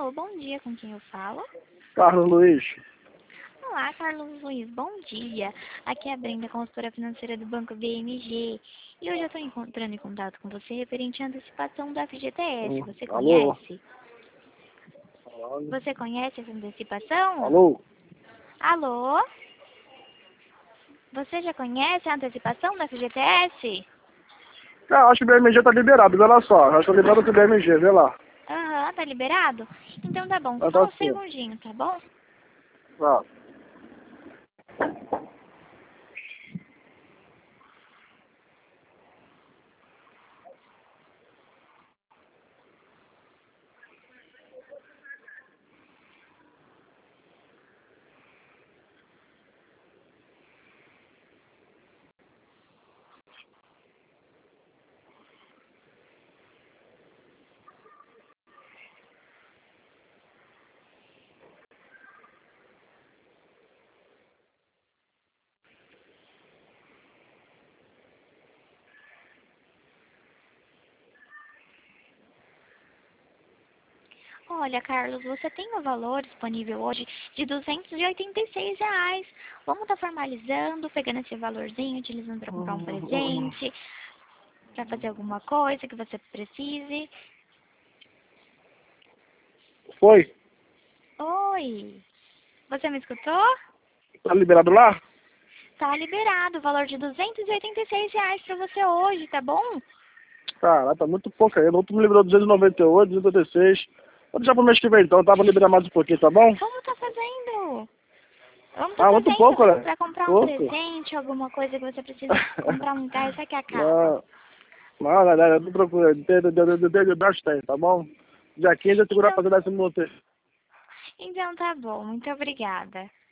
Alô, bom dia, com quem eu falo? Carlos Luiz. Olá, Carlos Luiz, bom dia. Aqui é a Brenda, consultora financeira do Banco BMG. E hoje eu estou entrando em contato com você referente à antecipação do FGTS. Você Alô? conhece? Você conhece essa antecipação? Alô? Alô? Você já conhece a antecipação do FGTS? Ah, acho que o BMG tá liberado, vê lá só. Já tô liberado do BMG, vê lá. Aham, tá liberado? Então tá bom, Ah, só tá um sim. segundinho, tá bom? Tá. Olha, Carlos, você tem o valor disponível hoje de R$ 286. Vamos estar formalizando, pegando esse valorzinho, utilizando para comprar um presente, para fazer alguma coisa que você precise. Foi? Oi, você me escutou? Tá liberado lá? Tá liberado o valor de R$ 286 para você hoje, tá bom? Cara, tá muito pouco aí. O outro me liberou 298, 286. Vou deixar pro mês que vem então, tá? Pra liberar mais um pouquinho, tá bom? Vamos estar fazendo. Vamos estar Ah, muito fazendo pouco, né? para comprar um Pouco. presente, alguma coisa que você precisa comprar um gás aqui a casa. Não, não, não procura. Tem bastante, tá bom? Dia 15 eu segurar Então, pra fazer essa multa. então tá bom, muito obrigada.